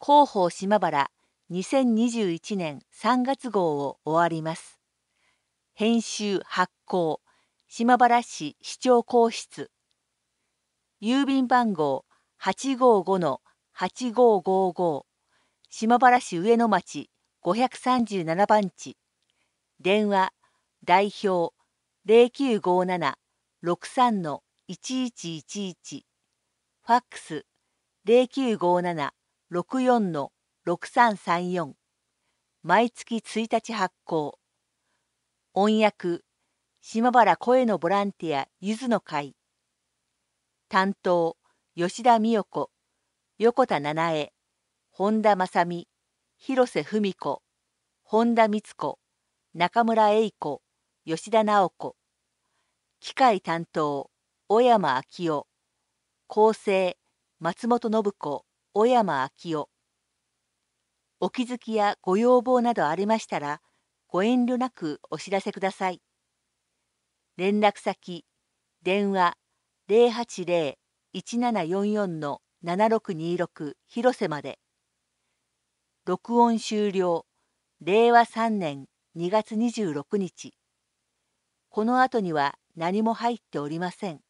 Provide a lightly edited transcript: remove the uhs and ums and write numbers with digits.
広報島原2021年3月号を終わります。編集発行島原市市長公室、郵便番号855-8555、島原市上野町537番地、電話代表0957-63-1111、ファックス0957-64-6334、毎月1日発行。音訳島原声のボランティアゆずの会、担当吉田美代子、横田七重、本田正美、広瀬文子、本田光子、中村英子、吉田直子、機械担当小山昭夫、構成松本信子、小山昭夫。お気づきやご要望などありましたらご遠慮なくお知らせください。連絡先電話080-1744-7626広瀬まで。録音終了令和3年2月26日。この後には何も入っておりません。